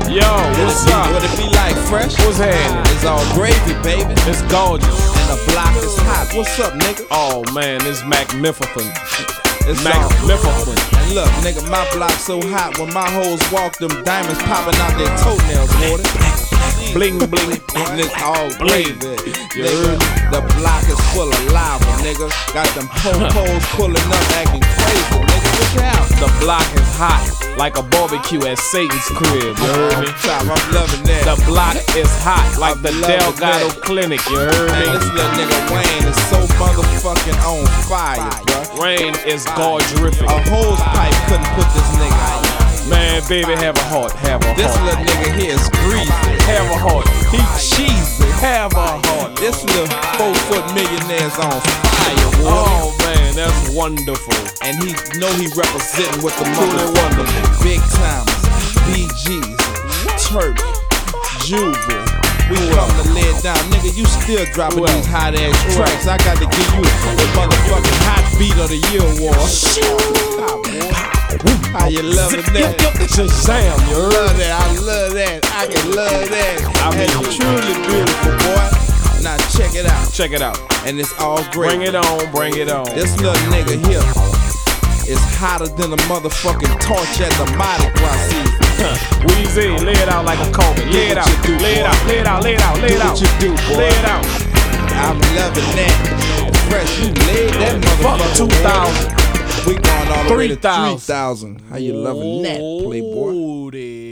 Yo, what's up? What it be like, fresh? What's happening? It's all gravy, baby. It's gorgeous. And the block is hot. What's up, nigga? Oh man, it's magnificent. It's Magnificent. And look, nigga, my block so hot when my hoes walk, them diamonds popping out their toenails, water. Bling bling. And it's all gravy. You Nigga, heard? the block is full of lava, nigga. Got them po-pos pulling up, acting crazy, nigga. Look out. The block is hot like a barbecue at Satan's crib. You heard me? I'm loving that. The block is hot like the I'm loving Delgado that. Clinic. You heard Man, me? this little nigga Wayne is so motherfucking on fire, bruh. Rain is gorgerific. A hose pipe couldn't put this nigga out. Man, baby, have a heart. Have a This heart. little nigga here is greasy. Have a heart. He cheesy. Have a heart. This little 4-foot millionaire's on fire, boy. Oh man, that's wonderful. And he know he representing with the Truly motherfucking big timers, BGs, Turk, Juvie. We come to lay it down, nigga. You still dropping these hot ass tracks. I got to give you the motherfucking hot beat of the year award. How you loving that? Shazam, you heard? Love that. I love that. I can love that. I mean, That's truly beautiful, boy. Now check it out. Check it out. And it's all great. Bring it on, bring it on. This little nigga here is hotter than a motherfucking torch at the Mardi Gras season. Weezy, lay it out like a Kobe. Lay it out, what you do, lay it boy. out, lay it out, lay it out, lay it Do out. what you do, boy. Lay it out. I'm loving that. Fresh, you laid that Fuck motherfucker. 2,000. We going all the way to 3,000. 3,000. How you loving that, playboy? Ooh,